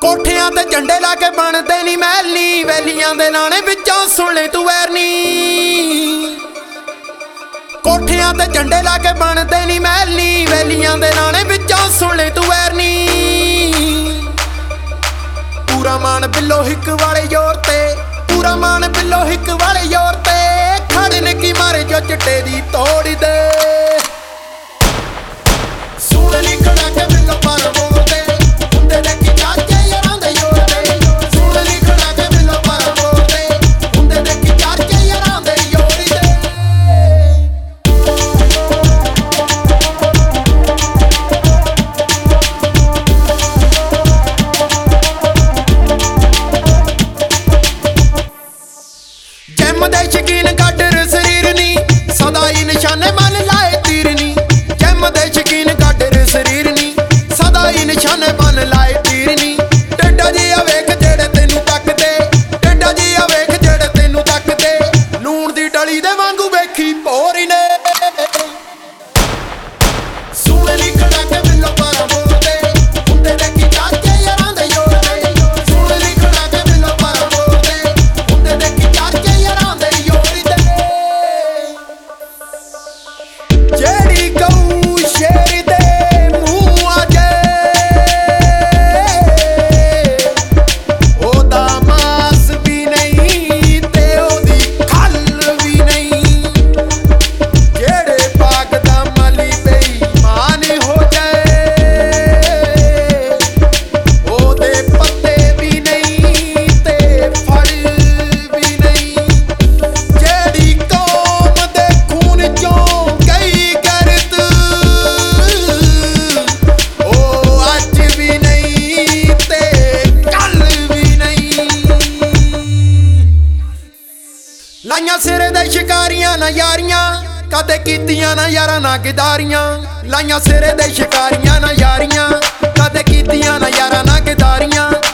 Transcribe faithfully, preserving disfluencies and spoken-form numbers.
ਕੋਠਿਆਂ ਤੇ ਝੰਡੇ ਲਾ ਕੇ ਬਣਦੇ ਨੀ ਮਹਿਲ ਨੀ, ਵੈਲੀਆਂ ਦੇ ਲਾਣੇ ਵਿੱਚੋਂ ਸੁਣ ਲੈ ਤੂੰ ਵੈਰ ਨੀ। ਕੋਠਿਆਂ ਤੇ ਝੰਡੇ ਲਾ ਕੇ ਬਣਦੇ ਨੀ ਮਹਿਲ ਨੀ, ਵੈਲੀਆਂ ਦੇ ਲਾਣੇ ਵਿੱਚੋਂ ਸੁਣ ਲੈ ਤੂੰ ਵੈਰ ਨੀ। ਪੂਰਾ ਮਾਨ ਬਿੱਲੋ ਹਿੱਕ ਵਾਲੇ ਜ਼ੋਰ ਤੇ, ਪੂਰਾ ਮਾਨ ਬਿੱਲੋ ਹਿੱਕ ਵਾਲੇ ਜ਼ੋਰ ਤੇ, ਖੜੇ ਨੇ ਕੀ ਮਾਰੇ ਜੋ ਚਿੱਟੇ ਦੀ ਤੋੜੀ ਦੇ। ਸੁਣ ਲਈ ਖੜਾ ਕੇ ਬਿੱਲੋ ਪਰ ਬੋਲਦੇ, ਹੁੰਦੇ ਨੇ ਕੀ ਚਾਚੇ ਯਾਰਾਂ ਦੇ ਜ਼ੋਰ ਤੇ। ਸੁਣ ਲਈ ਖੜਾ ਕੇ ਬਿੱਲੋ ਪਰ ਬੋਲਦੇ, ਹੁੰਦੇ ਨੇ ਕੀ ਚਾਚੇ ਯਾਰਾਂ ਦੇ ਜ਼ੋਰ ਤੇ। ਜਿਮ ਦੇ ਸ਼ਕੀਨ ਕੱਢ ਸਰੀਰ ਨੀ, ਸਦਾ ਹੀ ਨਿਸ਼ਾਨੇ ਮਨ ਲਾਏ ਤੀਰ ਨੀ। ਜਿਮ ਦੇ ਸ਼ਕੀਨ ਕੱਢ ਸਰੀਰ ਨੀ, ਸਦਾ ਹੀ ਨਿਸ਼ਾਨੇ ਮਨ ਲਾਏ ਤੀਰ ਨੀ। ਟੇਡਾ ਜੀ ਆ ਵੇਖ ਜਿਹੜੇ ਤੈਨੂੰ ਤੱਕਦੇ, ਟੇਡਾ ਜੀ ਆ ਵੇਖ ਜਿਹੜੇ ਤੈਨੂੰ ਤੱਕਦੇ, ਲੂਣ ਦੀ ਡਲੀ ਦੇ ਵਾਂਗੂ ਵੇਖੀ ਭੋਰੀ ਨੇ। ਸੁਣ ਲਈ ਖੜਾ ਕੇ ਬਿੱਲੋ ਪਰ ਬੋਲਦੇ, ਹੁੰਦੇ ਨੇ ਕੀ ਚਾਚੇ ਯਾਰਾਂ ਦੇ ਜ਼ੋਰ ਤੇ। ਸੁਣ ਲਈ ਖੜਾ ਕੇ ਬਿੱਲੋ ਪਰ ਬੋਲਦੇ, ਹੁੰਦੇ ਨੇ ਕੀ ਚਾਚੇ ਯਾਰਾਂ ਦੇ ਜ਼ੋਰ ਤੇ। ਜਿਹੜੀ ਗਊ ਸ਼ੇਰ ਦੇ ਮੂੰਹ ਆ ਜਾਏ, ਉਹਦਾ ਮਾਸ ਵੀ ਨਹੀਂ ਤੇ ਉਹਦੀ ਖੱਲ ਵੀ ਨਹੀਂ। ਜਿਹੜੇ ਬਾਗ ਦਾ ਮਾਲੀ ਬੇਈਮਾਨ ਹੋ ਜਾਏ, ਉਹਦੇ ਪੱਤੇ ਵੀ ਨਹੀਂ ਤੇ ਫਲ ਵੀ ਨਹੀਂ। ਜਿਹੜੀ ਕੌਮ ਦੇ ਖੂਨ ਚੋਂ ਗਈ ਗਰਦ, ਉਹ ਅੱਜ ਵੀ ਨਹੀਂ ਤੇ ਕੱਲ ਵੀ ਨਹੀਂ। ਲਾਈਆਂ ਸਿਰੇ ਦੇ ਸ਼ਿਕਾਰੀਆਂ ਨਾ ਯਾਰੀਆਂ, ਕਦੇ ਕੀਤੀਆਂ ਨਾ ਯਾਰਾਂ ਨਾ ਗਿਦਾਰੀਆਂ। ਲਾਈਆਂ ਸਿਰੇ ਦੇ ਸ਼ਿਕਾਰੀਆਂ ਨਾ ਯਾਰੀਆਂ, ਕਦੇ ਕੀਤੀਆਂ ਨਾ ਯਾਰਾਂ ਨਾ ਗਿਦਾਰੀਆਂ।